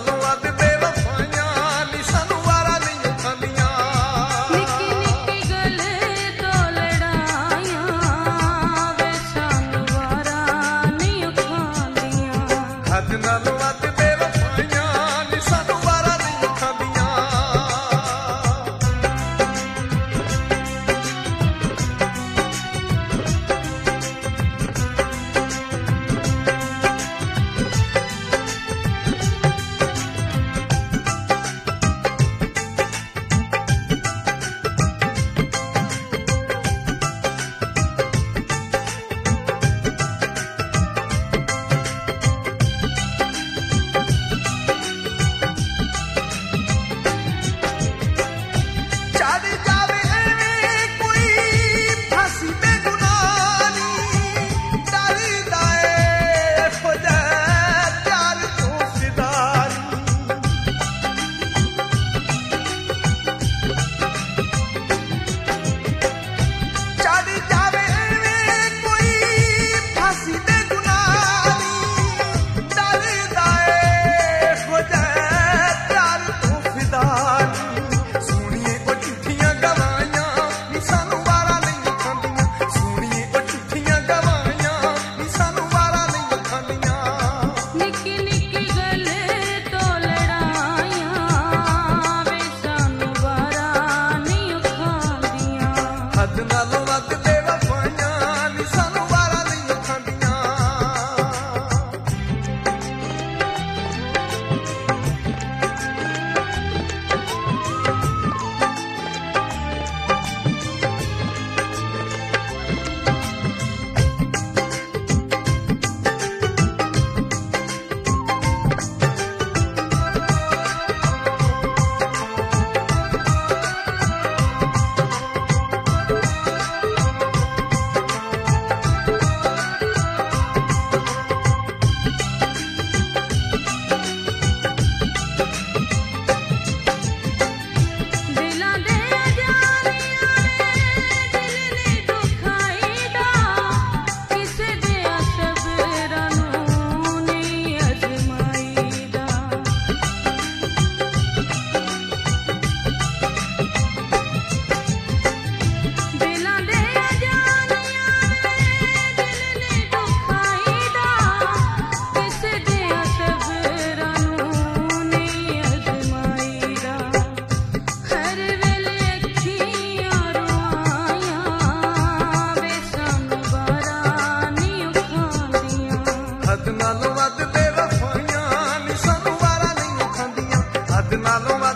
नालों वध बेवफाइयां नी सानू वारा नहीं खांदियां निक्की निक्की गल तो लड़ाइयां वे सानू वारा नहीं खांदियां हद नालों वध बेवफाइयां नी सानू वारा नहीं खांदियां चारी जावे एवें कोई फांसी पे गुनाह नी डरदा ए हो जाए प्यार तो फिदानी चारी जावे एवें कोई फांसी पे गुनाह नी डरदा ए हो जाए प्यार तो फिदानी सुनिए ओ झूठियां गवाइयां नी सानू वारा नहीं खांदियां सुनिए ओ झूठियां गवाइयां नी सानू वारा नहीं खांदियां निक्की निक्की गल तो लड़ाइयां वे सानू वारा नहीं खांदियां हद नालों वध बेवफाइयां नी सानू वारा नहीं खांदियां दिलां दे अजानियां ने दिल नी दुखाईदा किसे दे असबरां नूं नहीं अजमाईदा दिलां दे अजानियां ने दिल नी दुखाईदा किसे दे असबरां नूं नहीं अजमाईदा हर वेले अखियां रुआइयां वे सानू वारा नहीं खांदियां हद नालों वध बेवफाइयां नी सानू वारा नहीं खांदियां हद नालों